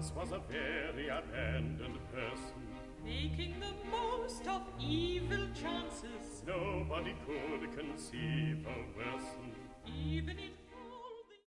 once was a very abandoned person, making the most of evil chances. Nobody could conceive a worse. Even in